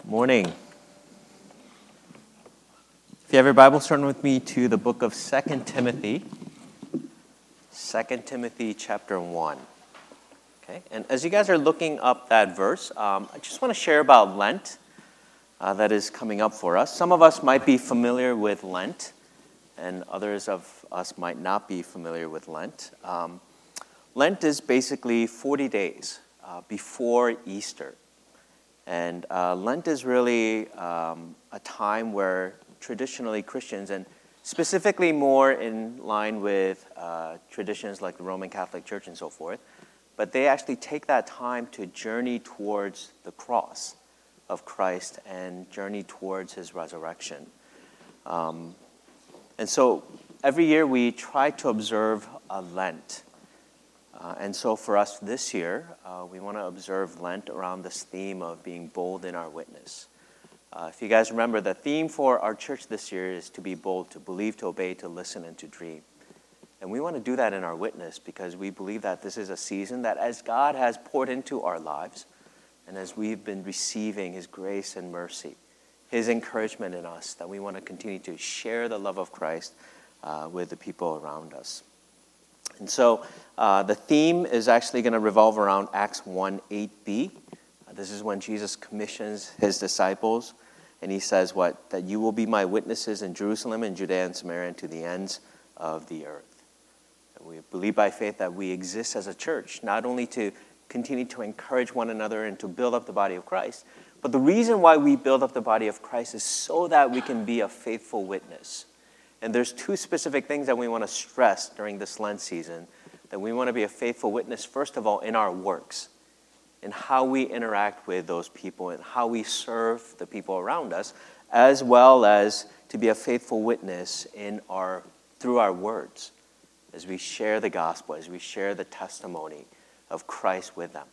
Morning. If you have your Bible, turn with me to the book of 2 Timothy. 2 Timothy chapter 1. Okay, and as you guys are looking up that verse, I just want to share about Lent that is coming up for us. Some of us might be familiar with Lent, and others of us might not be familiar with Lent. Lent is basically 40 days before Easter. And Lent is really a time where traditionally Christians, and specifically more in line with traditions like the Roman Catholic Church and so forth, but they actually take that time to journey towards the cross of Christ and journey towards his resurrection. And so every year we try to observe a Lent. And so for us this year, we want to observe Lent around this theme of being bold in our witness. If you guys remember, the theme for our church this year is to be bold, to believe, to obey, to listen, and to dream. And we want to do that in our witness because we believe that this is a season that as God has poured into our lives, and as we've been receiving his grace and mercy, his encouragement in us, that we want to continue to share the love of Christ with the people around us. And so the theme is actually going to revolve around Acts 1:8b. This is when Jesus commissions his disciples, and he says what? That you will be my witnesses in Jerusalem and Judea and Samaria and to the ends of the earth. And we believe by faith that we exist as a church, not only to continue to encourage one another and to build up the body of Christ, but the reason why we build up the body of Christ is so that we can be a faithful witness. And there's two specific things that we want to stress during this Lent season, that we want to be a faithful witness, first of all, in our works, in how we interact with those people and how we serve the people around us, as well as to be a faithful witness through our words, as we share the gospel, as we share the testimony of Christ with them.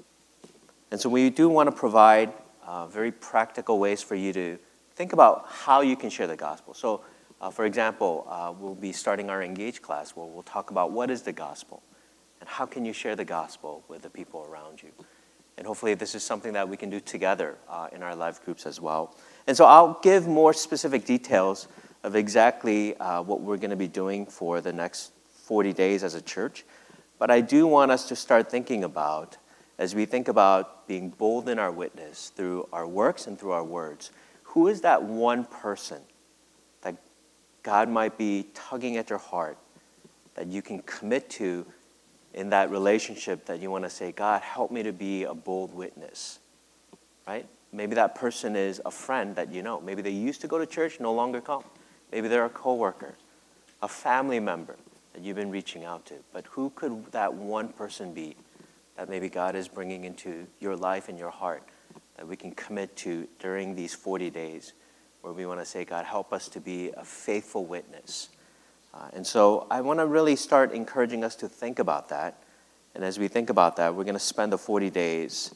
And so we do want to provide very practical ways for you to think about how you can share the gospel. So, for example, we'll be starting our Engage class where we'll talk about what is the gospel and how can you share the gospel with the people around you. And hopefully this is something that we can do together in our live groups as well. And so I'll give more specific details of exactly what we're going to be doing for the next 40 days as a church. But I do want us to start thinking about, as we think about being bold in our witness through our works and through our words, who is that one person that God might be tugging at your heart that you can commit to in that relationship that you want to say, God, help me to be a bold witness, right? Maybe that person is a friend that you know. Maybe they used to go to church, no longer come. Maybe they're a coworker, a family member that you've been reaching out to. But who could that one person be that maybe God is bringing into your life and your heart that we can commit to during these 40 days? Where we want to say, God, help us to be a faithful witness. And so I want to really start encouraging us to think about that. And as we think about that, we're going to spend the 40 days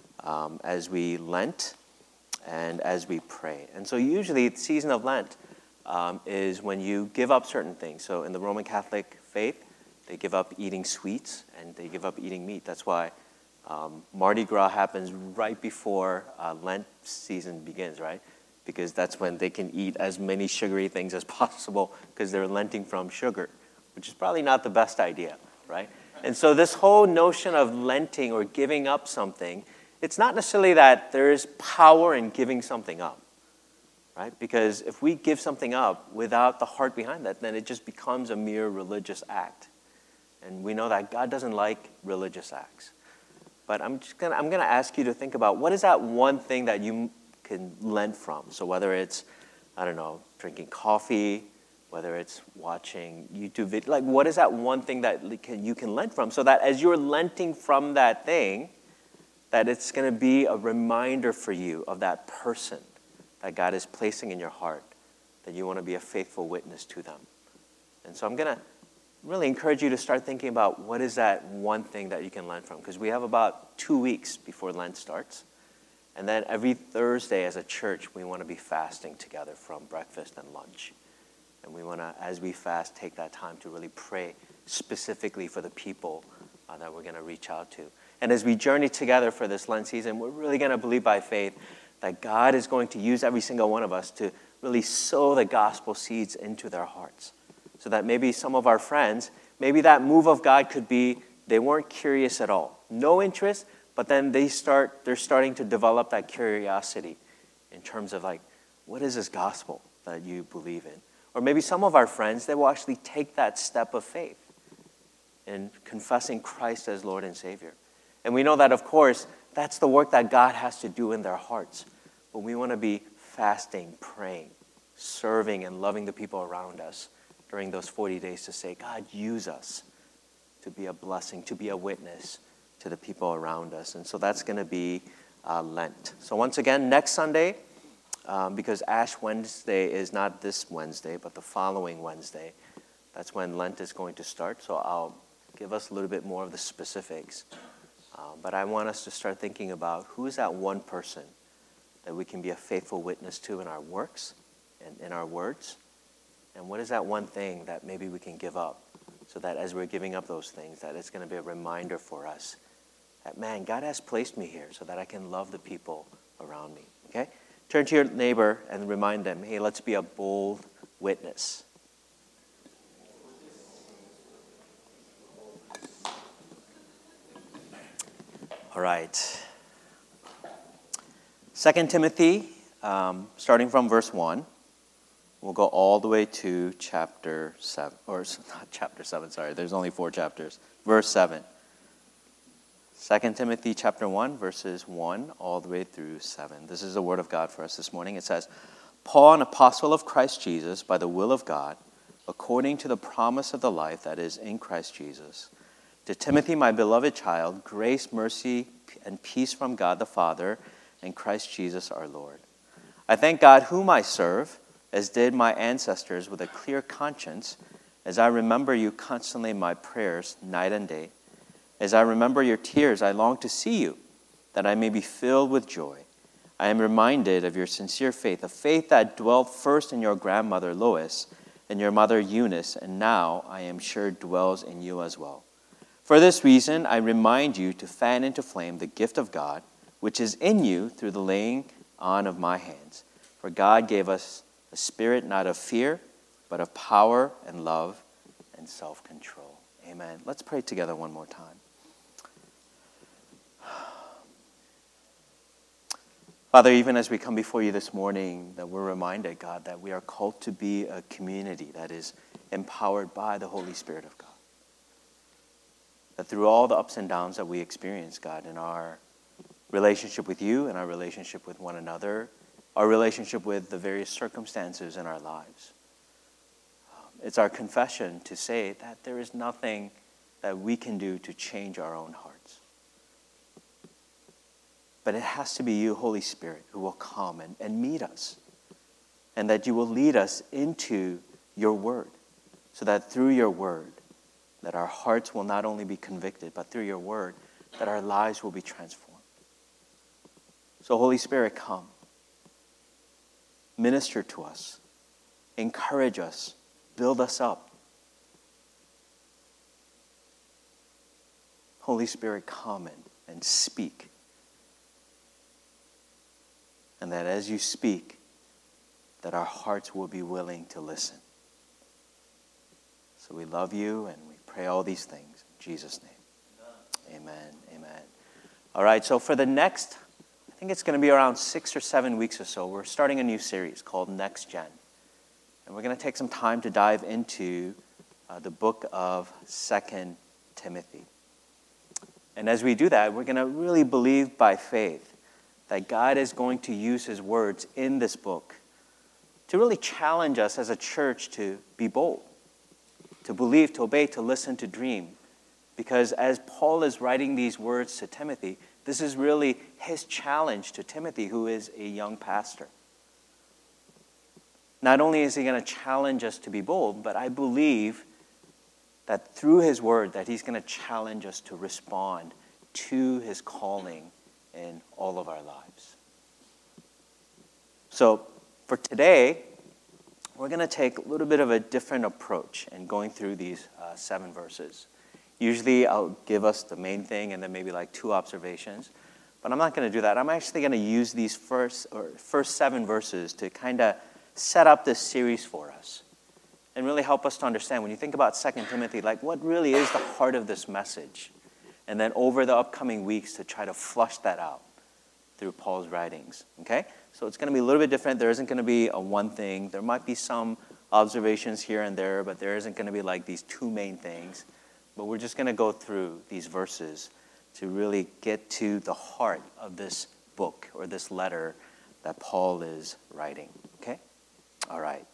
as we Lent and as we pray. And so usually the season of Lent is when you give up certain things. So in the Roman Catholic faith, they give up eating sweets and they give up eating meat. That's why Mardi Gras happens right before Lent season begins, right? Because that's when they can eat as many sugary things as possible because they're lenting from sugar, which is probably not the best idea, right? And so this whole notion of lenting or giving up something, it's not necessarily that there is power in giving something up, right? Because if we give something up without the heart behind that, then it just becomes a mere religious act. And we know that God doesn't like religious acts. But I'm going to ask you to think about what is that one thing that you can lent from. So whether it's, drinking coffee, whether it's watching YouTube videos, like what is that one thing that you can lent from so that as you're lenting from that thing, that it's going to be a reminder for you of that person that God is placing in your heart, that you want to be a faithful witness to them. And so I'm going to really encourage you to start thinking about what is that one thing that you can lent from, because we have about 2 weeks before Lent starts. And then every Thursday as a church, we want to be fasting together from breakfast and lunch. And we want to, as we fast, take that time to really pray specifically for the people that we're going to reach out to. And as we journey together for this Lent season, we're really going to believe by faith that God is going to use every single one of us to really sow the gospel seeds into their hearts. So that maybe some of our friends, maybe that move of God could be they weren't curious at all. No interest, but then they're starting to develop that curiosity in terms of like, what is this gospel that you believe in? Or maybe some of our friends, they will actually take that step of faith in confessing Christ as Lord and Savior. And we know that, of course, that's the work that God has to do in their hearts. But we want to be fasting, praying, serving, and loving the people around us during those 40 days to say, God, use us to be a blessing, to be a witness to the people around us. And so that's going to be Lent. So once again, next Sunday, because Ash Wednesday is not this Wednesday, but the following Wednesday, that's when Lent is going to start. So I'll give us a little bit more of the specifics. But I want us to start thinking about who is that one person that we can be a faithful witness to in our works and in our words. And what is that one thing that maybe we can give up so that as we're giving up those things, that it's going to be a reminder for us that, man, God has placed me here so that I can love the people around me. Okay? Turn to your neighbor and remind them, hey, let's be a bold witness. All right. 2 Timothy, starting from verse 1. We'll go all the way to chapter 7. Or not chapter 7, sorry. There's only 4 chapters. Verse 7. 2 Timothy chapter 1, verses 1 all the way through 7. This is the word of God for us this morning. It says, Paul, an apostle of Christ Jesus, by the will of God, according to the promise of the life that is in Christ Jesus. To Timothy, my beloved child, grace, mercy, and peace from God the Father and Christ Jesus our Lord. I thank God whom I serve, as did my ancestors, with a clear conscience, as I remember you constantly in my prayers, night and day. As I remember your tears, I long to see you, that I may be filled with joy. I am reminded of your sincere faith, a faith that dwelt first in your grandmother Lois and your mother Eunice, and now I am sure dwells in you as well. For this reason, I remind you to fan into flame the gift of God, which is in you through the laying on of my hands. For God gave us a spirit not of fear, but of power and love and self-control. Amen. Let's pray together one more time. Father, even as we come before you this morning, that we're reminded, God, that we are called to be a community that is empowered by the Holy Spirit of God. That through all the ups and downs that we experience, God, in our relationship with you and our relationship with one another, our relationship with the various circumstances in our lives, it's our confession to say that there is nothing that we can do to change our own hearts. But it has to be you, Holy Spirit, who will come and meet us. And that you will lead us into your word. So that through your word, that our hearts will not only be convicted, but through your word, that our lives will be transformed. So Holy Spirit, come. Minister to us. Encourage us. Build us up. Holy Spirit, come and speak. And that as you speak, that our hearts will be willing to listen. So we love you and we pray all these things in Jesus' name. Amen. Amen. All right, so for the next, I think it's going to be around 6 or 7 weeks or so, we're starting a new series called Next Gen. And we're going to take some time to dive into the book of 2 Timothy. And as we do that, we're going to really believe by faith that God is going to use his words in this book to really challenge us as a church to be bold, to believe, to obey, to listen, to dream. Because as Paul is writing these words to Timothy, this is really his challenge to Timothy, who is a young pastor. Not only is he going to challenge us to be bold, but I believe that through his word that he's going to challenge us to respond to his calling in all of our lives. So for today, we're going to take a little bit of a different approach in going through these 7 verses. Usually I'll give us the main thing and then maybe like 2 observations. But I'm not going to do that. I'm actually going to use these first 7 verses to kind of set up this series for us and really help us to understand when you think about 2 Timothy, like what really is the heart of this message. And then over the upcoming weeks to try to flush that out through Paul's writings, okay? So it's going to be a little bit different. There isn't going to be a one thing. There might be some observations here and there, but there isn't going to be like these 2 main things. But we're just going to go through these verses to really get to the heart of this book or this letter that Paul is writing, okay? All right.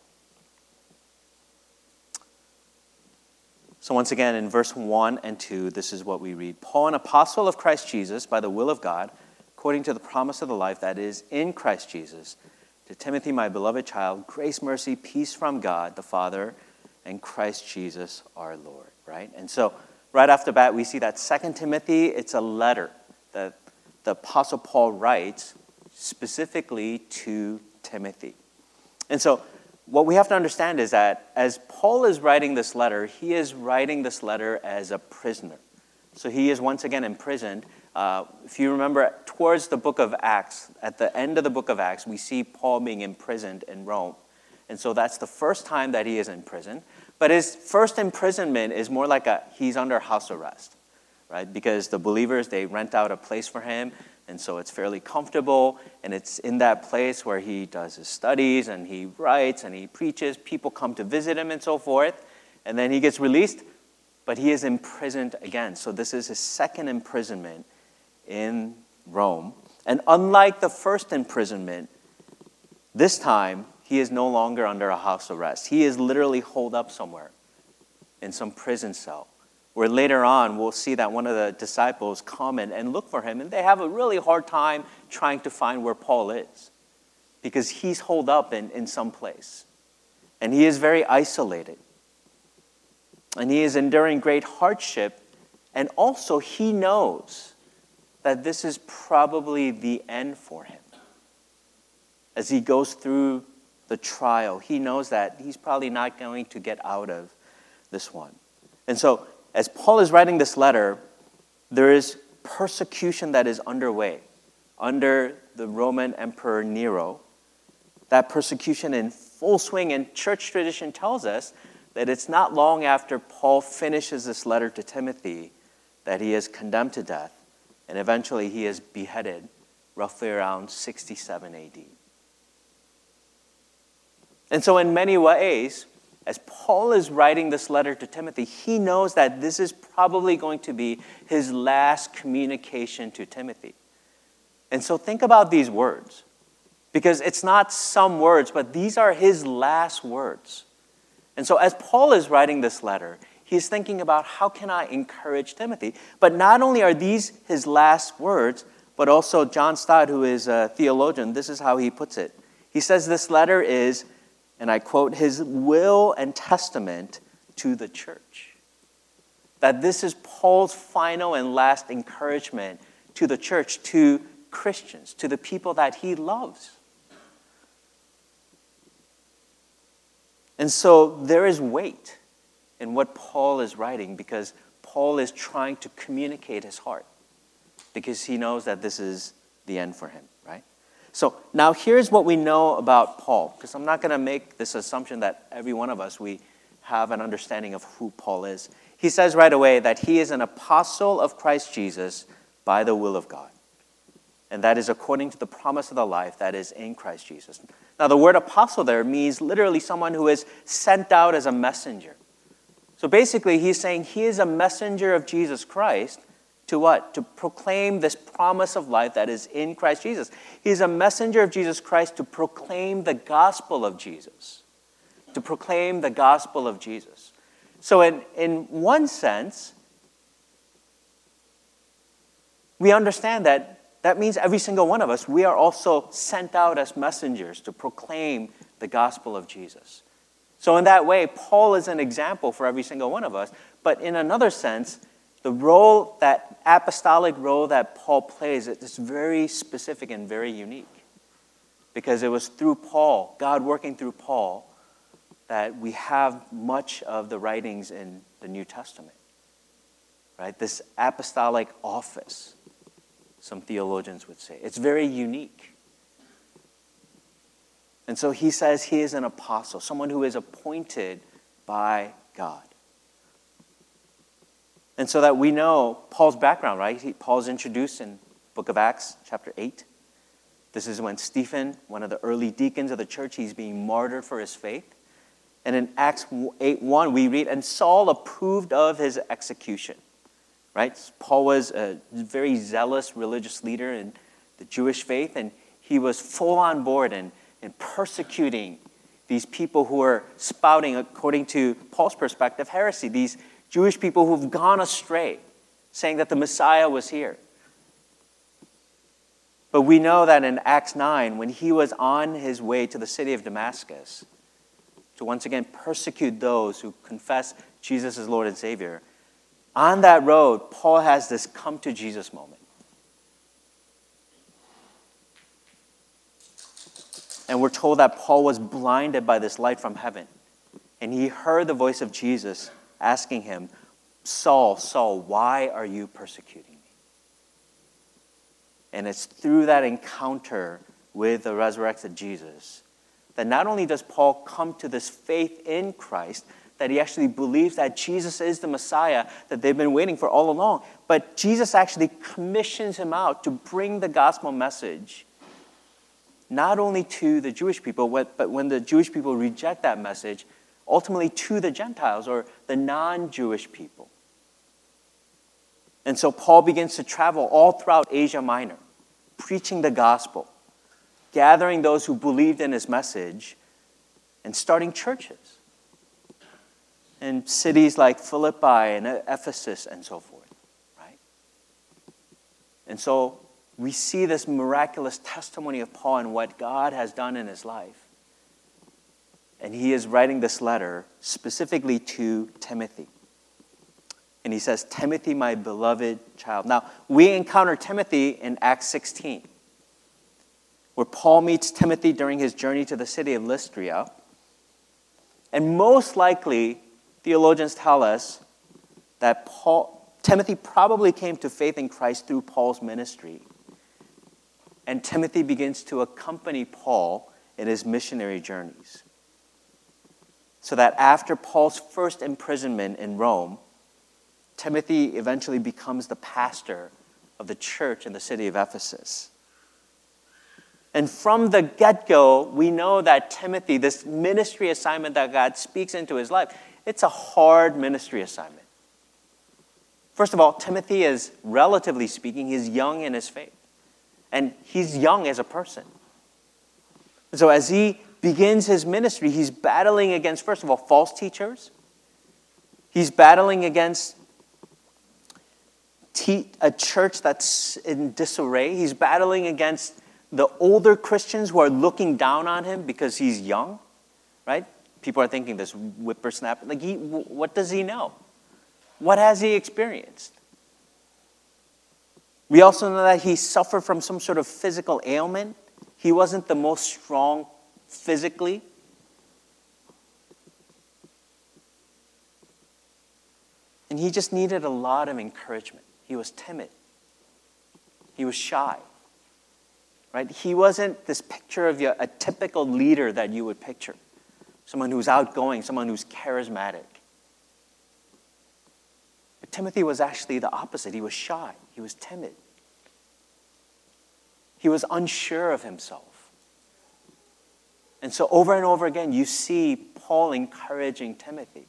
So once again, in verse 1 and 2, this is what we read. Paul, an apostle of Christ Jesus, by the will of God, according to the promise of the life that is in Christ Jesus, to Timothy, my beloved child, grace, mercy, peace from God, the Father, and Christ Jesus, our Lord, right? And so right off the bat, we see that 2 Timothy, it's a letter that the apostle Paul writes specifically to Timothy. And so what we have to understand is that as Paul is writing this letter, he is writing this letter as a prisoner. So he is once again imprisoned. If you remember, towards the book of Acts, at the end of the book of Acts, we see Paul being imprisoned in Rome. And so that's the first time that he is in prison. But his first imprisonment is more like he's under house arrest, right? Because the believers, they rent out a place for him. And so it's fairly comfortable, and it's in that place where he does his studies, and he writes, and he preaches. People come to visit him and so forth. And then he gets released, but he is imprisoned again. So this is his second imprisonment in Rome. And unlike the first imprisonment, this time he is no longer under a house arrest. He is literally holed up somewhere in some prison cell, where later on we'll see that one of the disciples come and look for him, and they have a really hard time trying to find where Paul is because he's holed up in some place. And he is very isolated. And he is enduring great hardship, and also he knows that this is probably the end for him. As he goes through the trial, he knows that he's probably not going to get out of this one. And so as Paul is writing this letter, there is persecution that is underway under the Roman Emperor Nero. That persecution in full swing, and church tradition tells us that it's not long after Paul finishes this letter to Timothy that he is condemned to death, and eventually he is beheaded roughly around 67 AD. And so in many ways, as Paul is writing this letter to Timothy, he knows that this is probably going to be his last communication to Timothy. And so think about these words, because it's not some words, but these are his last words. And so as Paul is writing this letter, he's thinking about how can I encourage Timothy? But not only are these his last words, but also John Stott, who is a theologian, this is how he puts it. He says this letter is, and I quote, his will and testament to the church. That this is Paul's final and last encouragement to the church, to Christians, to the people that he loves. And so there is weight in what Paul is writing because Paul is trying to communicate his heart because he knows that this is the end for him, right? So now here's what we know about Paul, because I'm not going to make this assumption that every one of us, we have an understanding of who Paul is. He says right away that he is an apostle of Christ Jesus by the will of God. And that is according to the promise of the life that is in Christ Jesus. Now the word apostle there means literally someone who is sent out as a messenger. So basically he's saying he is a messenger of Jesus Christ to what? To proclaim this promise of life that is in Christ Jesus. He's a messenger of Jesus Christ to proclaim the gospel of Jesus. To proclaim the gospel of Jesus. So in one sense, we understand that means every single one of us, we are also sent out as messengers to proclaim the gospel of Jesus. So in that way, Paul is an example for every single one of us. But in another sense, the role, that apostolic role that Paul plays, is very specific and very unique. Because it was through Paul, God working through Paul, that we have much of the writings in the New Testament. Right? This apostolic office. some theologians would say. It's very unique. And so he says he is an apostle, someone who is appointed by God. And so that we know Paul's background, right? Paul's introduced in book of Acts, chapter 8. This is when Stephen, one of the early deacons of the church, he's being martyred for his faith. And in Acts 8:1, we read, and Saul approved of his execution. Right? Paul was a very zealous religious leader in the Jewish faith, and he was full on board and persecuting these people who are spouting, according to Paul's perspective, heresy. These Jewish people who've gone astray, saying that the Messiah was here. But we know that in Acts 9, when he was on his way to the city of Damascus, to once again persecute those who confess Jesus as Lord and Savior, on that road, Paul has this come to Jesus moment. And we're told that Paul was blinded by this light from heaven. And he heard the voice of Jesus asking him, Saul, Saul, why are you persecuting me? And it's through that encounter with the resurrected Jesus that not only does Paul come to this faith in Christ, that he actually believes that Jesus is the Messiah that they've been waiting for all along, but Jesus actually commissions him out to bring the gospel message not only to the Jewish people, but when the Jewish people reject that message, ultimately to the Gentiles or the non-Jewish people. And so Paul begins to travel all throughout Asia Minor, preaching the gospel, gathering those who believed in his message, and starting churches in cities like Philippi and Ephesus and so forth, right? And so we see this miraculous testimony of Paul and what God has done in his life. And he is writing this letter specifically to Timothy. And he says, Timothy, my beloved child. Now, we encounter Timothy in Acts 16, where Paul meets Timothy during his journey to the city of Lystra. And most likely, theologians tell us that Timothy probably came to faith in Christ through Paul's ministry. And Timothy begins to accompany Paul in his missionary journeys. So that after Paul's first imprisonment in Rome, Timothy eventually becomes the pastor of the church in the city of Ephesus. And from the get-go, we know that Timothy, this ministry assignment that God speaks into his life, it's a hard ministry assignment. First of all, Timothy is, relatively speaking, he's young in his faith. And he's young as a person. And so as he begins his ministry, he's battling against, first of all, false teachers. He's battling against a church that's in disarray. He's battling against the older Christians who are looking down on him because he's young, right? People are thinking this whippersnapper. What does he know? What has he experienced? We also know that he suffered from some sort of physical ailment. He wasn't the most strong physically. And he just needed a lot of encouragement. He was timid. He was shy. Right? He wasn't this picture of a typical leader that you would picture. Someone who's outgoing, someone who's charismatic. But Timothy was actually the opposite. He was shy. He was timid. He was unsure of himself. And so over and over again, you see Paul encouraging Timothy.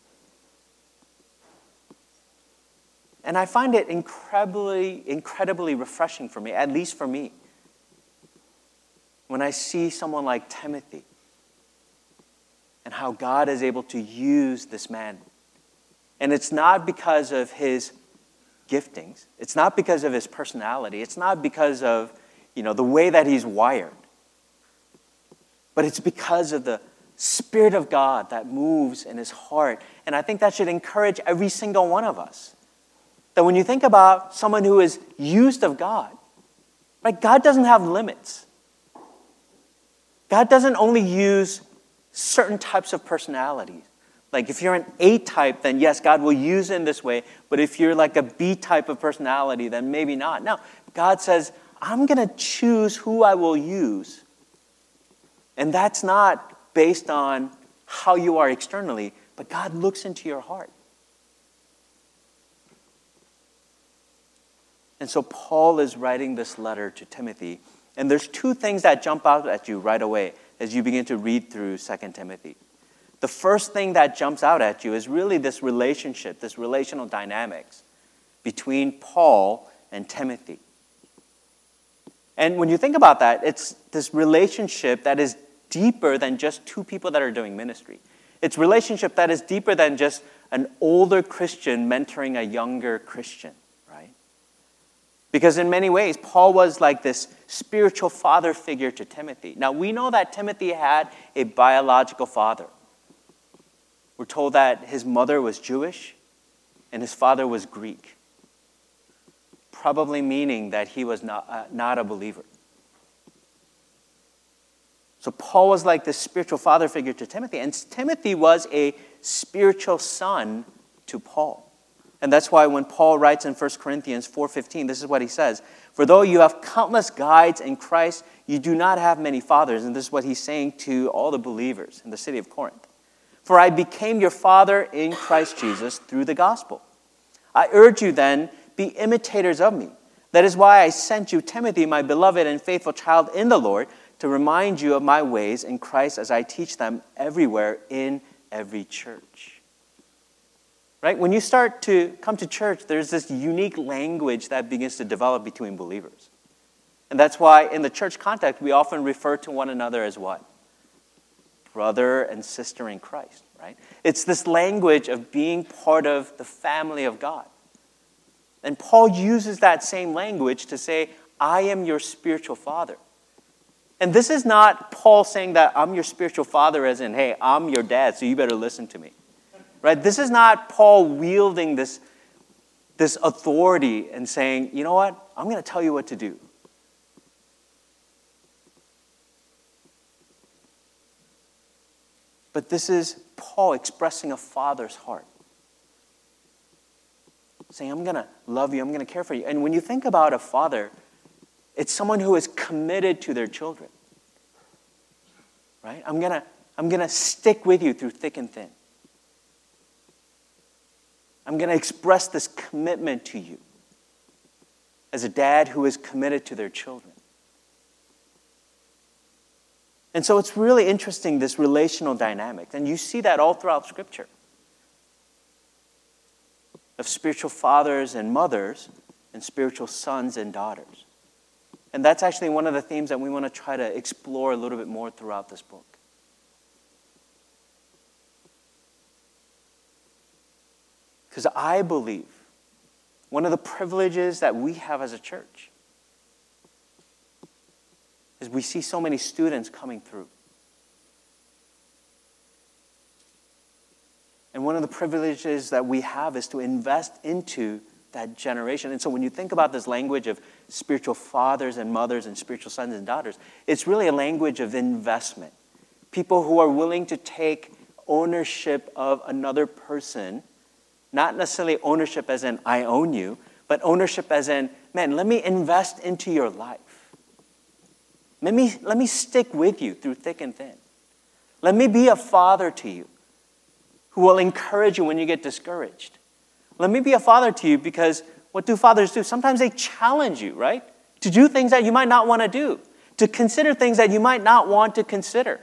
And I find it incredibly refreshing for me, at least for me, when I see someone like Timothy and how God is able to use this man. And it's not because of his giftings. It's not because of his personality. It's not because of, the way that he's wired. But it's because of the Spirit of God that moves in his heart. And I think that should encourage every single one of us. That when you think about someone who is used of God, right? God doesn't have limits. God doesn't only use certain types of personalities. Like if you're an A type, then yes, God will use it in this way. But if you're like a B type of personality, then maybe not. No, God says, I'm going to choose who I will use. And that's not based on how you are externally, but God looks into your heart. And so Paul is writing this letter to Timothy. And there's two things that jump out at you right away as you begin to read through 2 Timothy. The first thing that jumps out at you is really this relationship, this relational dynamics between Paul and Timothy. And when you think about that, it's this relationship that is deeper than just two people that are doing ministry. It's a relationship that is deeper than just an older Christian mentoring a younger Christian. Because in many ways, Paul was like this spiritual father figure to Timothy. Now, we know that Timothy had a biological father. We're told that his mother was Jewish and his father was Greek, probably meaning that he was not a believer. So Paul was like this spiritual father figure to Timothy, and Timothy was a spiritual son to Paul. And that's why when Paul writes in 1 Corinthians 4:15, this is what he says. For though you have countless guides in Christ, you do not have many fathers. And this is what he's saying to all the believers in the city of Corinth. For I became your father in Christ Jesus through the gospel. I urge you then, be imitators of me. That is why I sent you Timothy, my beloved and faithful child in the Lord, to remind you of my ways in Christ as I teach them everywhere in every church. Right? When you start to come to church, there's this unique language that begins to develop between believers. And that's why in the church context, we often refer to one another as what? Brother and sister in Christ, right? It's this language of being part of the family of God. And Paul uses that same language to say, I am your spiritual father. And this is not Paul saying that I'm your spiritual father as in, hey, I'm your dad, so you better listen to me. Right? This is not Paul wielding this authority and saying, you know what? I'm going to tell you what to do. But this is Paul expressing a father's heart. Saying, I'm going to love you, I'm going to care for you. And when you think about a father, it's someone who is committed to their children. Right? I'm going to stick with you through thick and thin. I'm going to express this commitment to you as a dad who is committed to their children. And so it's really interesting, this relational dynamic. And you see that all throughout Scripture. Of spiritual fathers and mothers and spiritual sons and daughters. And that's actually one of the themes that we want to try to explore a little bit more throughout this book. Because I believe one of the privileges that we have as a church is we see so many students coming through. And one of the privileges that we have is to invest into that generation. And so when you think about this language of spiritual fathers and mothers and spiritual sons and daughters, it's really a language of investment. People who are willing to take ownership of another person. Not necessarily ownership as in, I own you, but ownership as in, man, let me invest into your life. Let me stick with you through thick and thin. Let me be a father to you who will encourage you when you get discouraged. Let me be a father to you because what do fathers do? Sometimes they challenge you, right? To do things that you might not want to do. To consider things that you might not want to consider.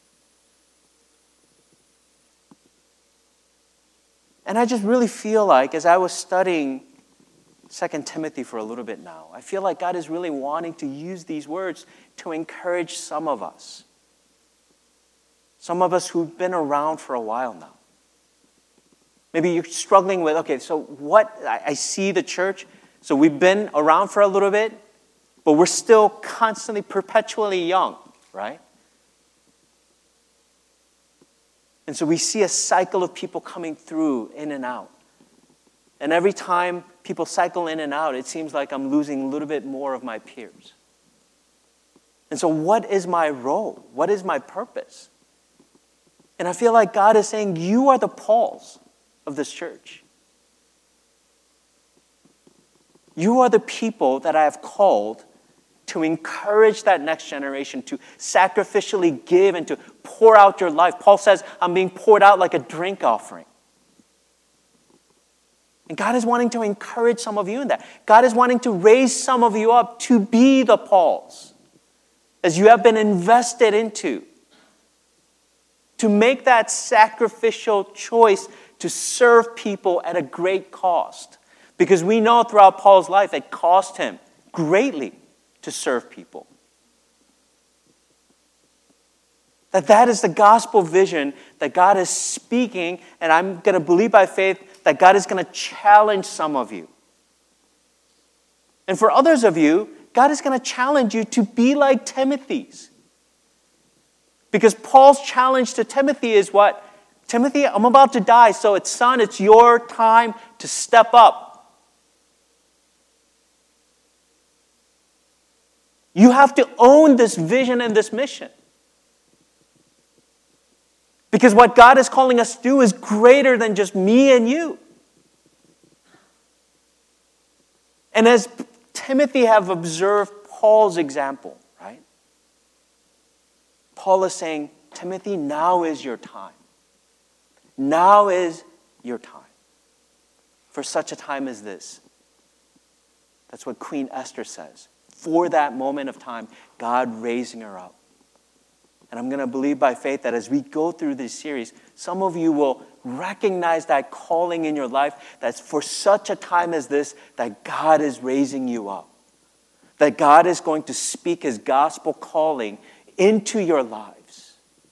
And I just really feel like, as I was studying 2 Timothy for a little bit now, I feel like God is really wanting to use these words to encourage some of us. Some of us who've been around for a while now. Maybe you're struggling with, okay, so what? I see the church. So we've been around for a little bit, but we're still constantly, perpetually young, right? And so we see a cycle of people coming through, in and out. And every time people cycle in and out, it seems like I'm losing a little bit more of my peers. And so what is my role? What is my purpose? And I feel like God is saying, you are the Pauls of this church. You are the people that I have called to encourage that next generation, to sacrificially give and to pour out your life. Paul says, I'm being poured out like a drink offering. And God is wanting to encourage some of you in that. God is wanting to raise some of you up to be the Pauls, as you have been invested into, to make that sacrificial choice to serve people at a great cost. Because we know throughout Paul's life, it cost him greatly to serve people. That is the gospel vision that God is speaking, and I'm going to believe by faith that God is going to challenge some of you. And for others of you, God is going to challenge you to be like Timothy's. Because Paul's challenge to Timothy is what? Timothy, I'm about to die, so it's your time to step up. You have to own this vision and this mission. Because what God is calling us to do is greater than just me and you. And as Timothy have observed Paul's example, right? Paul is saying, Timothy, now is your time. Now is your time. For such a time as this. That's what Queen Esther says. For that moment of time, God raising her up. And I'm going to believe by faith that as we go through this series, some of you will recognize that calling in your life, that's for such a time as this, that God is raising you up. That God is going to speak His gospel calling into your lives.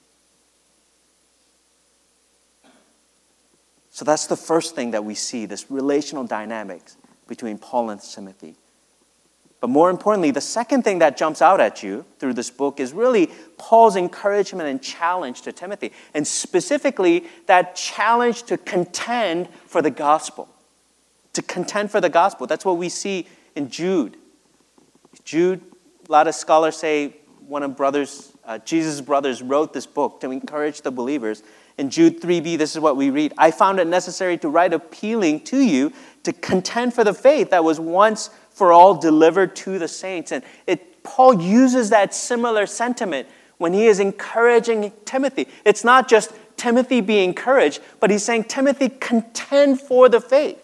So that's the first thing that we see, this relational dynamics between Paul and Timothy. But more importantly, the second thing that jumps out at you through this book is really Paul's encouragement and challenge to Timothy. And specifically, that challenge to contend for the gospel. To contend for the gospel. That's what we see in Jude. Jude, a lot of scholars say one of Jesus' brothers wrote this book to encourage the believers. In Jude 3b, this is what we read. I found it necessary to write appealing to you to contend for the faith that was once for all delivered to the saints. And Paul uses that similar sentiment when he is encouraging Timothy. It's not just Timothy be encouraged, but he's saying, Timothy, contend for the faith.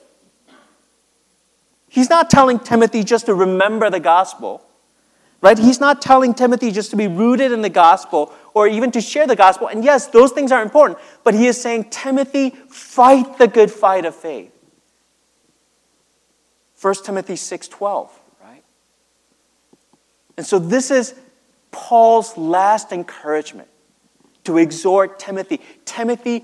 He's not telling Timothy just to remember the gospel, right? He's not telling Timothy just to be rooted in the gospel or even to share the gospel. And yes, those things are important, but he is saying, Timothy, fight the good fight of faith. 1 Timothy 6:12, right? And so this is Paul's last encouragement to exhort Timothy. Timothy,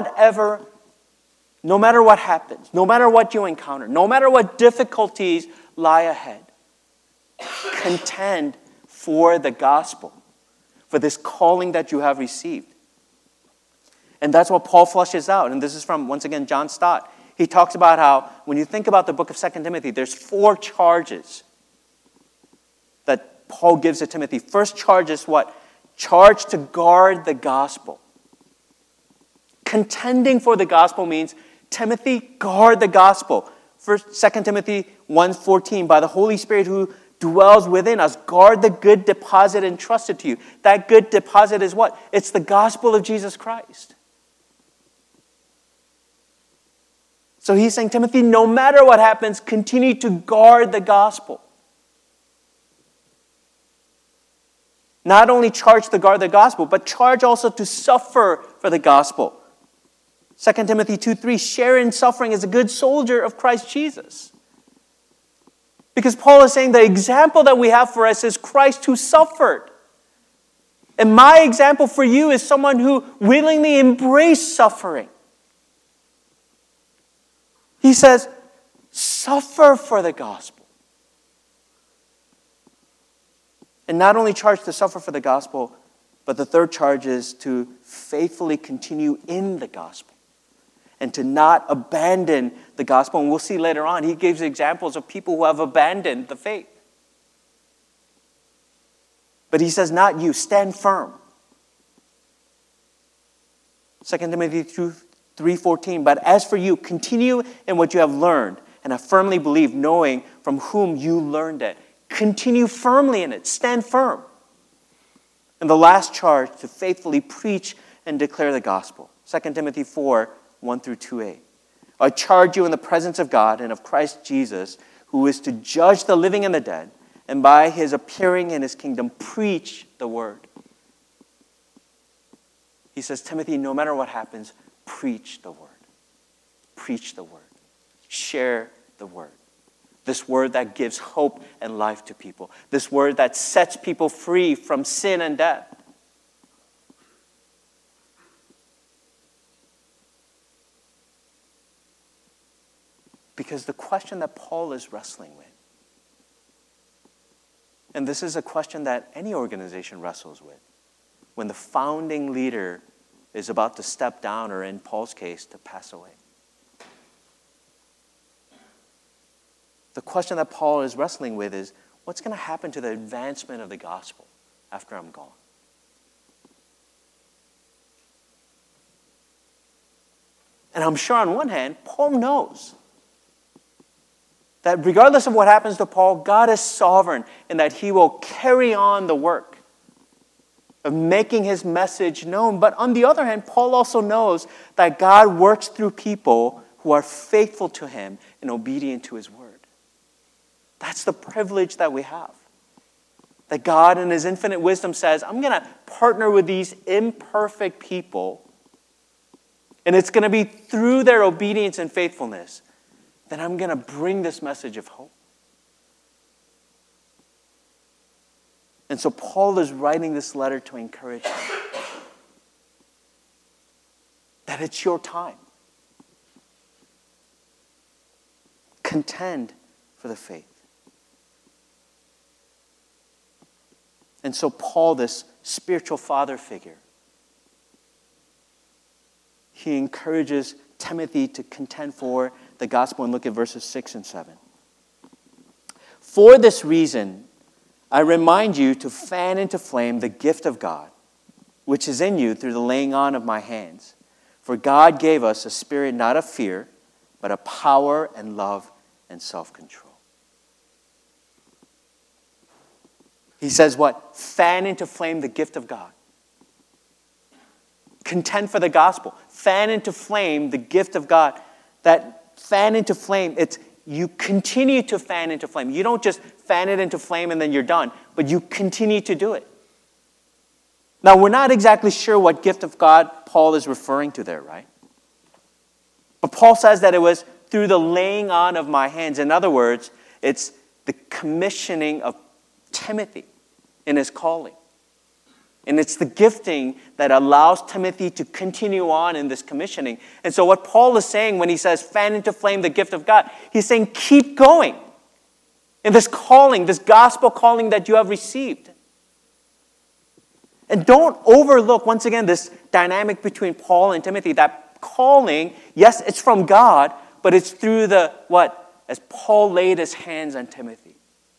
no matter what happens, no matter what you encounter, no matter what difficulties lie ahead, contend for the gospel, for this calling that you have received. And that's what Paul flushes out. And this is from, once again, John Stott. He talks about how, when you think about the book of 2 Timothy, there's 4 charges that Paul gives to Timothy. First charge is what? Charge to guard the gospel. Contending for the gospel means, Timothy, guard the gospel. 2 Timothy 1:14, by the Holy Spirit who dwells within us, guard the good deposit entrusted to you. That good deposit is what? It's the gospel of Jesus Christ. So he's saying, Timothy, no matter what happens, continue to guard the gospel. Not only charge to guard the gospel, but charge also to suffer for the gospel. 2 Timothy 2:3, share in suffering as a good soldier of Christ Jesus. Because Paul is saying the example that we have for us is Christ who suffered. And my example for you is someone who willingly embraced suffering. He says, suffer for the gospel. And not only charge to suffer for the gospel, but the third charge is to faithfully continue in the gospel and to not abandon the gospel. And we'll see later on, he gives examples of people who have abandoned the faith. But he says, not you, stand firm. 2 Timothy 3:14, but as for you, continue in what you have learned and have firmly believed, knowing from whom you learned it. Continue firmly in it. Stand firm. And the last charge, to faithfully preach and declare the gospel. 2 Timothy 4, 1 through 2a. I charge you in the presence of God and of Christ Jesus, who is to judge the living and the dead, and by his appearing in his kingdom, preach the word. He says, Timothy, no matter what happens, preach the word. Preach the word. Share the word. This word that gives hope and life to people. This word that sets people free from sin and death. Because the question that Paul is wrestling with, and this is a question that any organization wrestles with, when the founding leader is about to step down, or in Paul's case, to pass away. The question that Paul is wrestling with is, what's going to happen to the advancement of the gospel after I'm gone? And I'm sure on one hand, Paul knows that regardless of what happens to Paul, God is sovereign and that he will carry on the work of making his message known. But on the other hand, Paul also knows that God works through people who are faithful to him and obedient to his word. That's the privilege that we have. That God in his infinite wisdom says, I'm going to partner with these imperfect people, and it's going to be through their obedience and faithfulness that I'm going to bring this message of hope. And so Paul is writing this letter to encourage them that it's your time. Contend for the faith. And so Paul, this spiritual father figure, he encourages Timothy to contend for the gospel, and look at verses 6 and 7. For this reason, I remind you to fan into flame the gift of God, which is in you through the laying on of my hands. For God gave us a spirit not of fear, but of power and love and self-control. He says what? Fan into flame the gift of God. Contend for the gospel. Fan into flame the gift of God. That fan into flame, it's you continue to fan into flame. You don't just fan it into flame and then you're done, but you continue to do it. Now, we're not exactly sure what gift of God Paul is referring to there, right? But Paul says that it was through the laying on of my hands. In other words, it's the commissioning of Timothy in his calling. And it's the gifting that allows Timothy to continue on in this commissioning. And so what Paul is saying when he says, fan into flame the gift of God, he's saying, keep going in this calling, this gospel calling that you have received. And don't overlook, once again, this dynamic between Paul and Timothy. That calling, yes, it's from God, but it's through the, what? As Paul laid his hands on Timothy.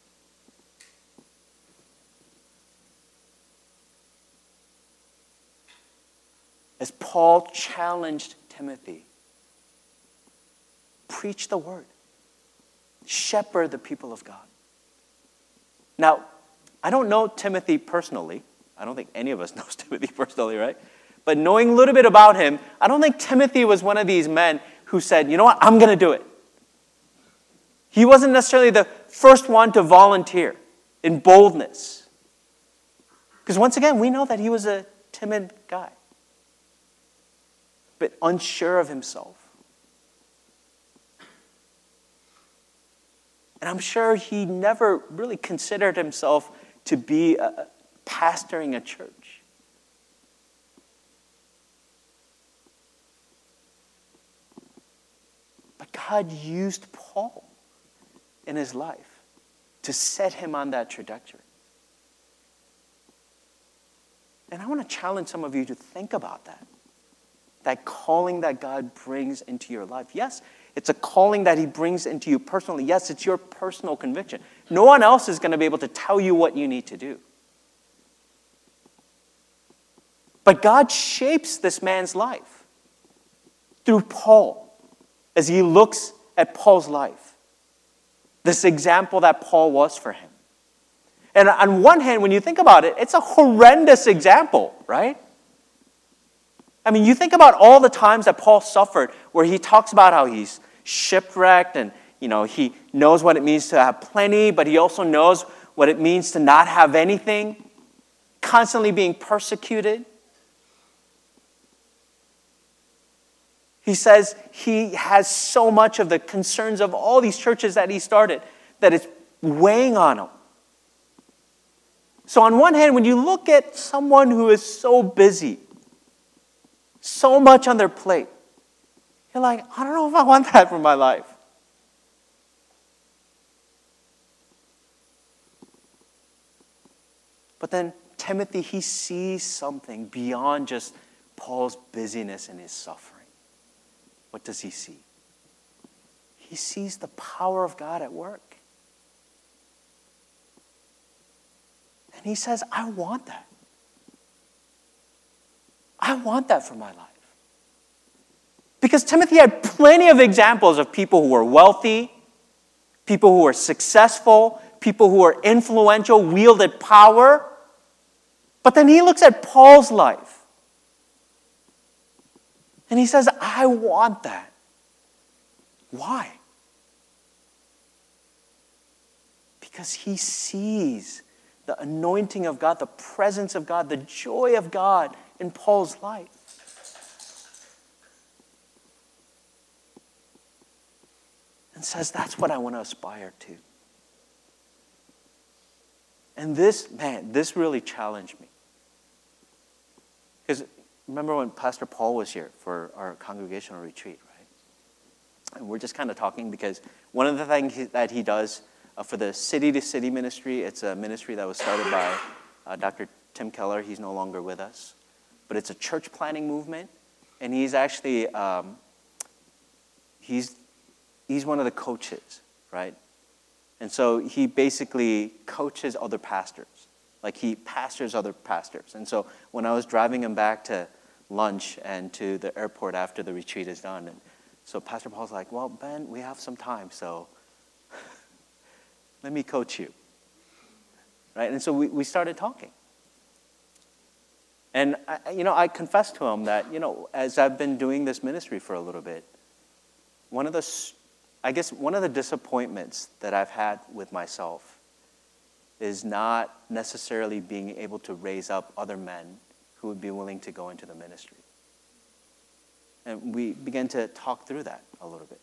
As Paul challenged Timothy, preach the word. Shepherd the people of God. Now, I don't know Timothy personally. I don't think any of us knows Timothy personally, right? But knowing a little bit about him, I don't think Timothy was one of these men who said, you know what, I'm going to do it. He wasn't necessarily the first one to volunteer in boldness. Because once again, we know that he was a timid guy, but unsure of himself. And I'm sure he never really considered himself to be pastoring a church. But God used Paul in his life to set him on that trajectory. And I want to challenge some of you to think about that. That calling that God brings into your life. Yes, it's a calling that he brings into you personally. Yes, it's your personal conviction. No one else is going to be able to tell you what you need to do. But God shapes this man's life through Paul as he looks at Paul's life. This example that Paul was for him. And on one hand, when you think about it, it's a horrendous example, right? I mean, you think about all the times that Paul suffered where he talks about how he's shipwrecked and, he knows what it means to have plenty, but he also knows what it means to not have anything, constantly being persecuted. He says he has so much of the concerns of all these churches that he started that it's weighing on him. So on one hand, when you look at someone who is so busy, so much on their plate, you're like, I don't know if I want that for my life. But then Timothy, he sees something beyond just Paul's busyness and his suffering. What does he see? He sees the power of God at work. And he says, I want that. I want that for my life. Because Timothy had plenty of examples of people who were wealthy, people who were successful, people who were influential, wielded power. But then he looks at Paul's life. And he says, I want that. Why? Because he sees the anointing of God, the presence of God, the joy of God in Paul's life. And says, that's what I want to aspire to. And this really challenged me. Because remember when Pastor Paul was here for our congregational retreat, right? And we're just kind of talking because one of the things that he does for the city-to-city ministry, it's a ministry that was started by Dr. Tim Keller. He's no longer with us. But it's a church planning movement. And he's actually, he's one of the coaches, right? And so he basically coaches other pastors. Like he pastors other pastors. And so when I was driving him back to lunch and to the airport after the retreat is done, and so Pastor Paul's like, well, Ben, we have some time, so let me coach you. Right? And so we started talking. And, I confessed to him that, as I've been doing this ministry for a little bit, one of the disappointments that I've had with myself is not necessarily being able to raise up other men who would be willing to go into the ministry. And we began to talk through that a little bit.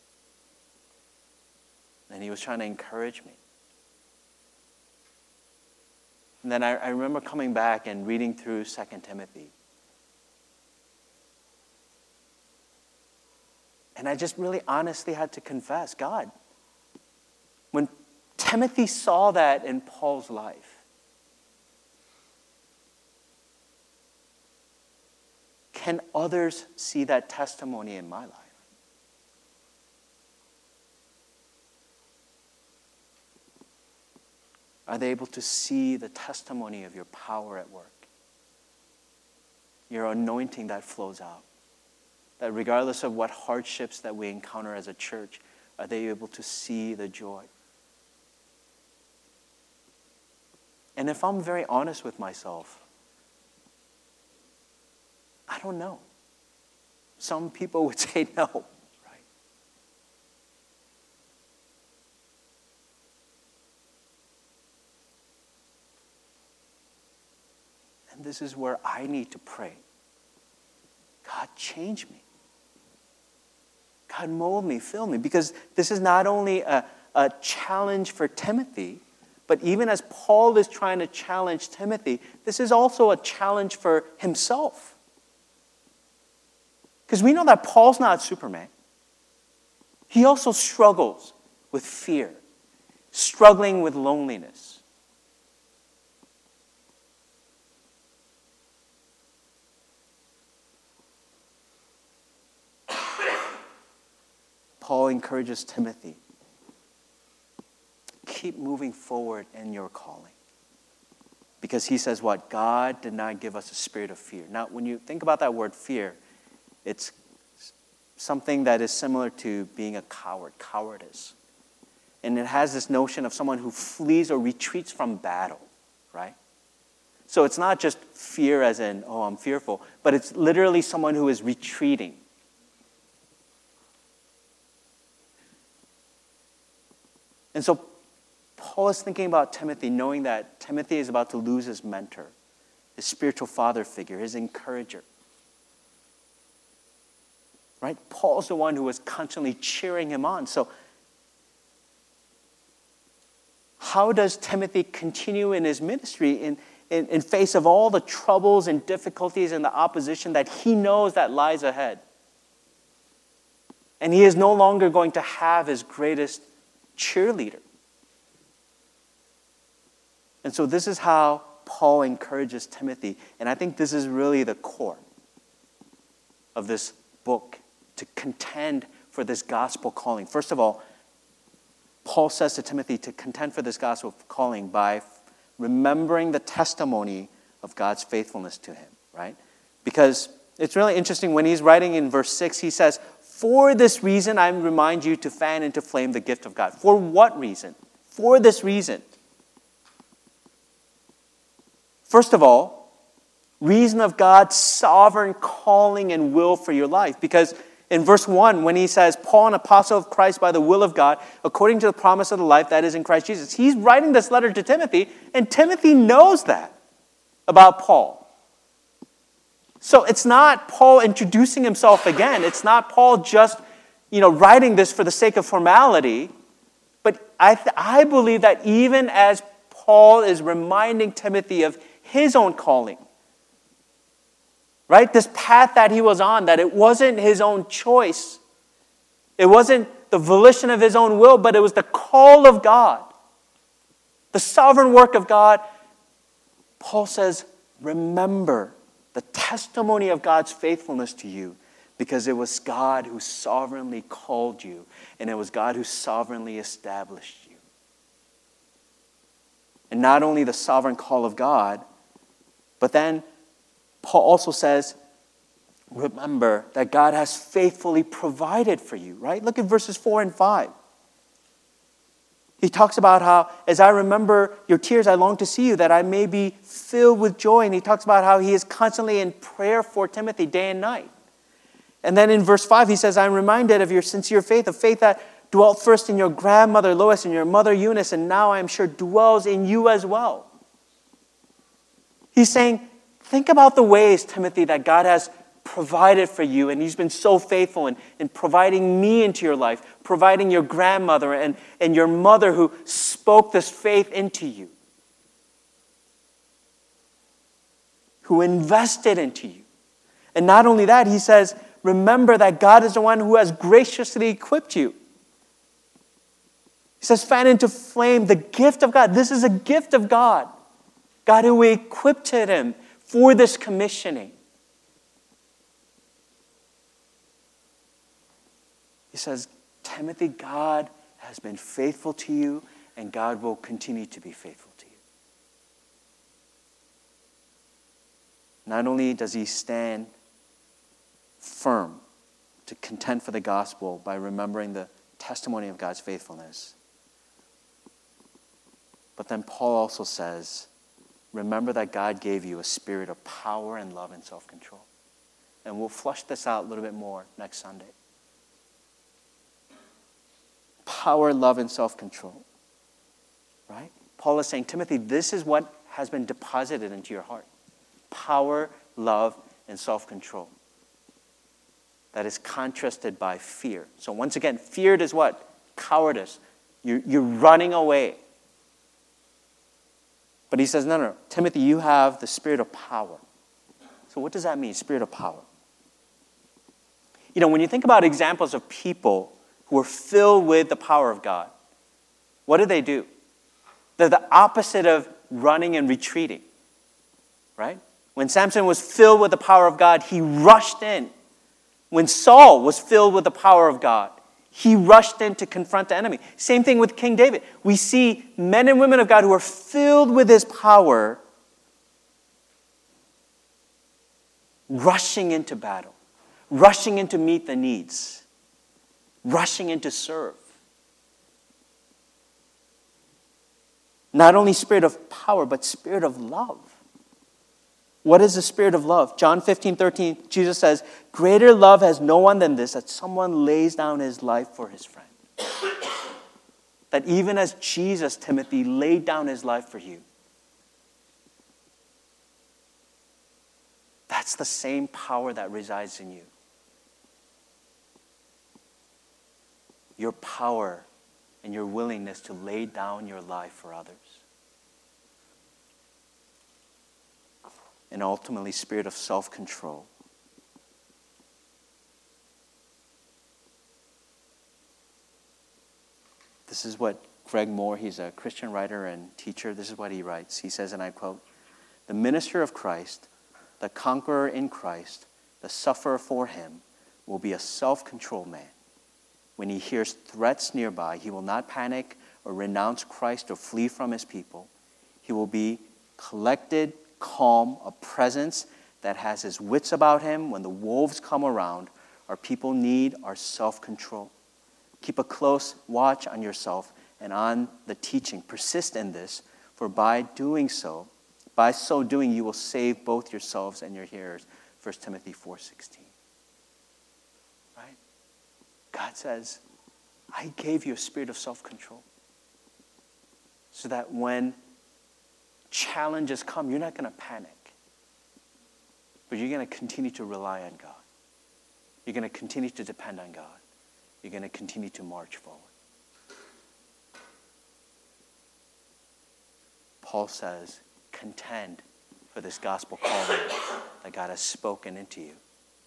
And he was trying to encourage me. And then I remember coming back and reading through 2 Timothy. And I just really honestly had to confess, God, when Timothy saw that in Paul's life, can others see that testimony in my life? Are they able to see the testimony of your power at work? Your anointing that flows out? That regardless of what hardships that we encounter as a church, are they able to see the joy? And if I'm very honest with myself, I don't know. Some people would say no, right? And this is where I need to pray. God, change me. God, mold me, fill me. Because this is not only a challenge for Timothy, but even as Paul is trying to challenge Timothy, this is also a challenge for himself. Because we know that Paul's not Superman. He also struggles with fear, struggling with loneliness. Paul encourages Timothy, keep moving forward in your calling. Because he says what? God did not give us a spirit of fear. Now, when you think about that word fear, it's something that is similar to being a coward, cowardice. And it has this notion of someone who flees or retreats from battle, right? So it's not just fear as in, oh, I'm fearful, but it's literally someone who is retreating. And so Paul is thinking about Timothy, knowing that Timothy is about to lose his mentor, his spiritual father figure, his encourager. Right? Paul's the one who was constantly cheering him on. So how does Timothy continue in his ministry in face of all the troubles and difficulties and the opposition that he knows that lies ahead? And he is no longer going to have his greatest cheerleader. And so this is how Paul encourages Timothy. And I think this is really the core of this book, to contend for this gospel calling. First of all, Paul says to Timothy to contend for this gospel calling by remembering the testimony of God's faithfulness to him, right? Because it's really interesting when he's writing in verse 6, he says, for this reason I remind you to fan into flame the gift of God. For what reason? For this reason. First of all, reason of God's sovereign calling and will for your life. Because in verse 1, when he says, Paul, an apostle of Christ by the will of God, according to the promise of the life that is in Christ Jesus, he's writing this letter to Timothy, and Timothy knows that about Paul. So it's not Paul introducing himself again. It's not Paul just, writing this for the sake of formality. But I believe that even as Paul is reminding Timothy of his own calling, right? This path that he was on, that it wasn't his own choice. It wasn't the volition of his own will, but it was the call of God. The sovereign work of God. Paul says, remember the testimony of God's faithfulness to you, because it was God who sovereignly called you, and it was God who sovereignly established you. And not only the sovereign call of God, but then Paul also says, remember that God has faithfully provided for you, right? Look at verses 4 and 5. He talks about how, as I remember your tears, I long to see you, that I may be filled with joy. And he talks about how he is constantly in prayer for Timothy day and night. And then in verse 5, he says, I'm reminded of your sincere faith, a faith that dwelt first in your grandmother Lois and your mother Eunice, and now I am sure dwells in you as well. He's saying, think about the ways, Timothy, that God has provided for you, and he's been so faithful in providing me into your life, providing your grandmother and your mother who spoke this faith into you, who invested into you. And not only that, he says, remember that God is the one who has graciously equipped you. He says, fan into flame the gift of God. This is a gift of God. God who equipped him for this commissioning. He says, Timothy, God has been faithful to you, and God will continue to be faithful to you. Not only does he stand firm to contend for the gospel by remembering the testimony of God's faithfulness, but then Paul also says, remember that God gave you a spirit of power and love and self-control. And we'll flush this out a little bit more next Sunday. Power, love, and self-control. Right? Paul is saying, Timothy, this is what has been deposited into your heart. Power, love, and self-control. That is contrasted by fear. So once again, feared is what? Cowardice. You're running away. But he says, no, Timothy, you have the spirit of power. So what does that mean, spirit of power? When you think about examples of people who are filled with the power of God, what do? They're the opposite of running and retreating, right? When Samson was filled with the power of God, he rushed in. When Saul was filled with the power of God, he rushed in to confront the enemy. Same thing with King David. We see men and women of God who are filled with his power rushing into battle, rushing in to meet the needs, rushing in to serve. Not only spirit of power, but spirit of love. What is the spirit of love? John 15:13, Jesus says, greater love has no one than this, that someone lays down his life for his friend. That even as Jesus, Timothy, laid down his life for you, that's the same power that resides in you. Your power and your willingness to lay down your life for others. And ultimately, spirit of self-control. This is what Greg Moore, he's a Christian writer and teacher, this is what he writes. He says, and I quote, the minister of Christ, the conqueror in Christ, the sufferer for him, will be a self-controlled man. When he hears threats nearby, he will not panic or renounce Christ or flee from his people. He will be collected, calm, a presence that has his wits about him when the wolves come around. Our people need our self-control. Keep a close watch on yourself and on the teaching. Persist in this, for by so doing, you will save both yourselves and your hearers. 1 Timothy 4:16. Right? God says, I gave you a spirit of self-control so that when challenges come, you're not going to panic, but you're going to continue to rely on God. You're going to continue to depend on God. You're going to continue to march forward. Paul says, contend for this gospel calling that God has spoken into you.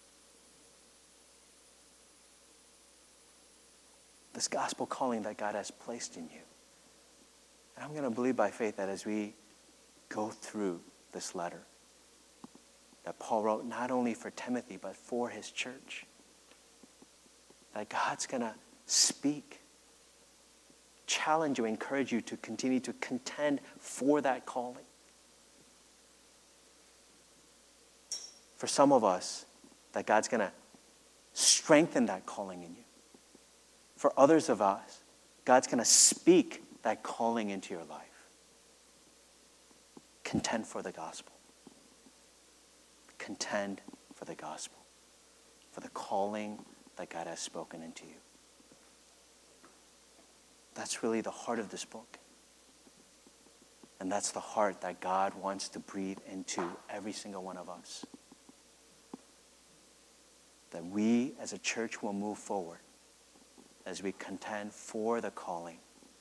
This gospel calling that God has placed in you. And I'm going to believe by faith that as we go through this letter that Paul wrote not only for Timothy but for his church, that God's going to speak, challenge you, encourage you to continue to contend for that calling. For some of us, that God's going to strengthen that calling in you. For others of us, God's going to speak that calling into your life. Contend for the gospel. Contend for the gospel. For the calling that God has spoken into you. That's really the heart of this book. And that's the heart that God wants to breathe into every single one of us. That we as a church will move forward as we contend for the calling.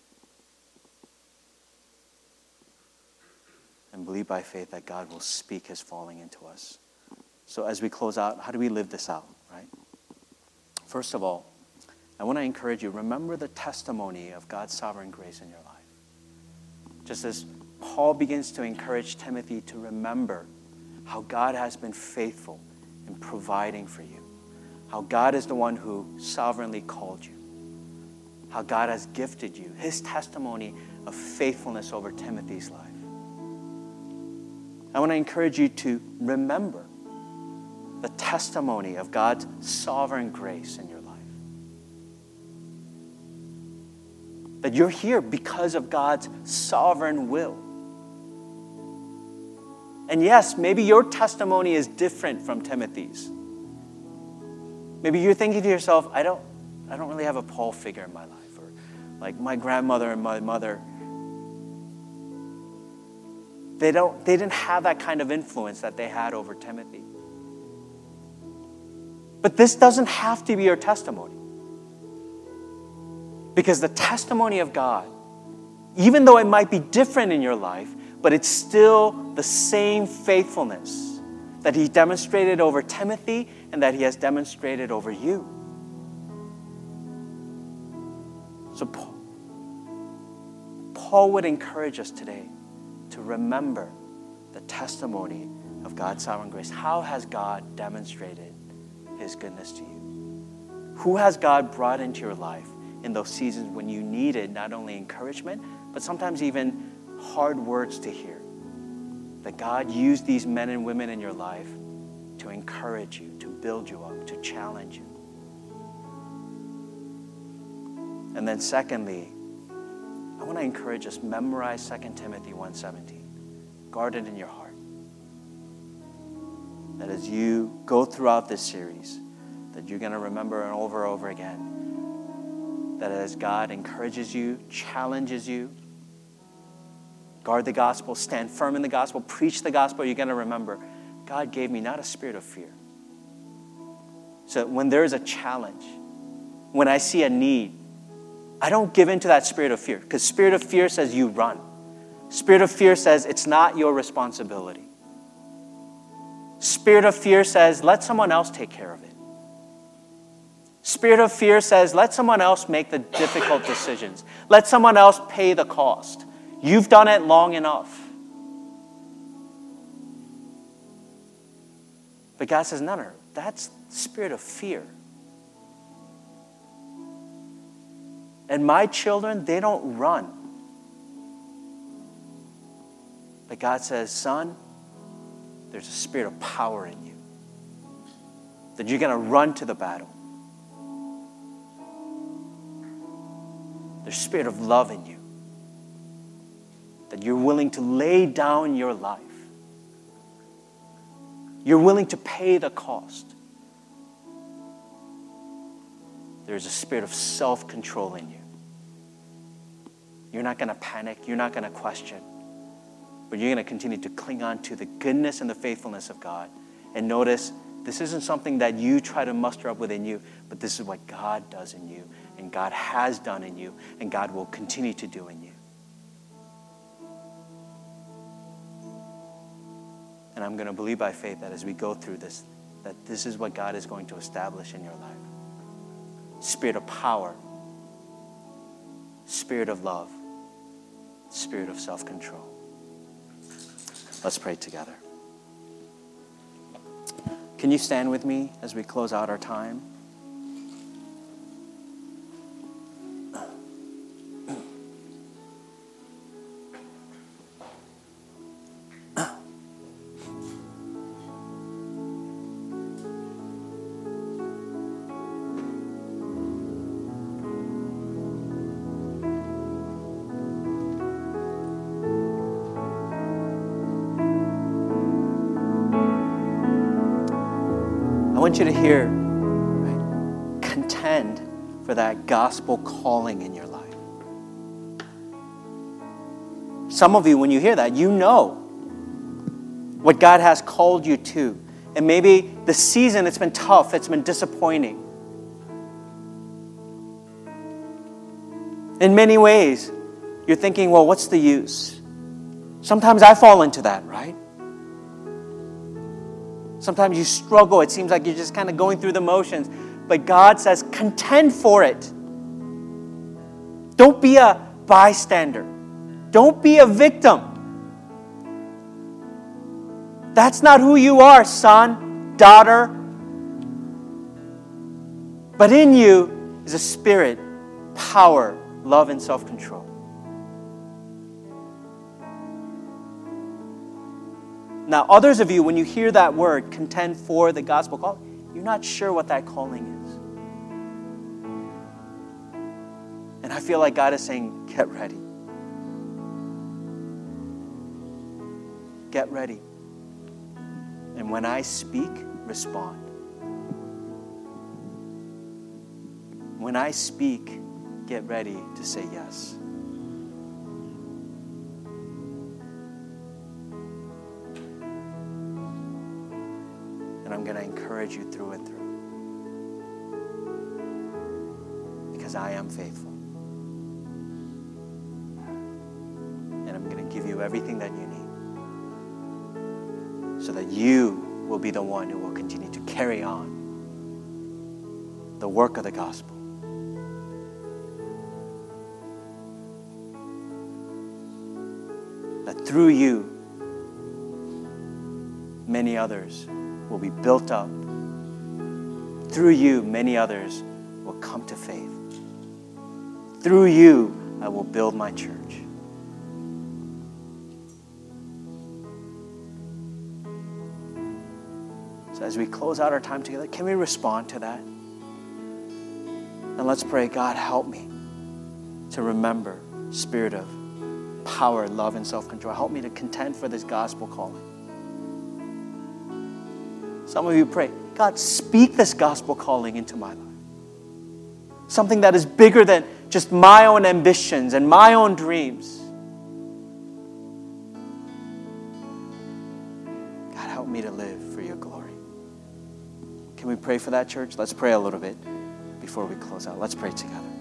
And believe by faith that God will speak his calling into us. So as we close out, how do we live this out, right? First of all, I want to encourage you, remember the testimony of God's sovereign grace in your life. Just as Paul begins to encourage Timothy to remember how God has been faithful in providing for you, how God is the one who sovereignly called you, how God has gifted you, his testimony of faithfulness over Timothy's life. I want to encourage you to remember the testimony of God's sovereign grace in your life. That you're here because of God's sovereign will. And yes, maybe your testimony is different from Timothy's. Maybe you're thinking to yourself, I don't really have a Paul figure in my life. Or like my grandmother and my mother, they didn't have that kind of influence that they had over Timothy. But this doesn't have to be your testimony. Because the testimony of God, even though it might be different in your life, but it's still the same faithfulness that he demonstrated over Timothy and that he has demonstrated over you. So Paul would encourage us today to remember the testimony of God's sovereign grace. How has God demonstrated his goodness to you? Who has God brought into your life in those seasons when you needed not only encouragement, but sometimes even hard words to hear? That God used these men and women in your life to encourage you, to build you up, to challenge you. And then secondly, I want to encourage us, memorize 2 Timothy 1:17. Guard it in your heart. That as you go throughout this series, that you're going to remember and over again, that as God encourages you, challenges you, guard the gospel, stand firm in the gospel, preach the gospel, you're going to remember, God gave me not a spirit of fear. So when there's a challenge, when I see a need, I don't give in to that spirit of fear, because spirit of fear says you run. Spirit of fear says it's not your responsibility. Spirit of fear says let someone else take care of it. Spirit of fear says let someone else make the difficult decisions. Let someone else pay the cost. You've done it long enough. But God says, no, that's the spirit of fear. And my children, they don't run. But God says, son, there's a spirit of power in you. That you're going to run to the battle. There's a spirit of love in you. That you're willing to lay down your life. You're willing to pay the cost. There's a spirit of self-control in you. You're not going to panic. You're not going to question. But you're going to continue to cling on to the goodness and the faithfulness of God. And notice, this isn't something that you try to muster up within you, but this is what God does in you, and God has done in you, and God will continue to do in you. And I'm going to believe by faith that as we go through this, that this is what God is going to establish in your life. Spirit of power, spirit of love, spirit of self-control. Let's pray together. Can you stand with me as we close out our time? I want you to hear, right? Contend for that gospel calling in your life. Some of you, when you hear that, you know what God has called you to. And maybe the season, it's been tough, it's been disappointing. In many ways, you're thinking, well, what's the use? Sometimes I fall into that, right? Sometimes you struggle. It seems like you're just kind of going through the motions. But God says, contend for it. Don't be a bystander. Don't be a victim. That's not who you are, son, daughter. But in you is a spirit, power, love, and self-control. Now, others of you, when you hear that word, contend for the gospel call, you're not sure what that calling is. And I feel like God is saying, get ready. Get ready. And when I speak, respond. When I speak, get ready to say yes. And I'm going to encourage you through and through. Because I am faithful. And I'm going to give you everything that you need. So that you will be the one who will continue to carry on the work of the gospel. That through you, many others will be built up. Through you, many others will come to faith. Through you, I will build my church. So as we close out our time together, can we respond to that? And let's pray, God, help me to remember spirit of power, love, and self-control. Help me to contend for this gospel calling. Some of you pray, God, speak this gospel calling into my life. Something that is bigger than just my own ambitions and my own dreams. God, help me to live for your glory. Can we pray for that, church? Let's pray a little bit before we close out. Let's pray together.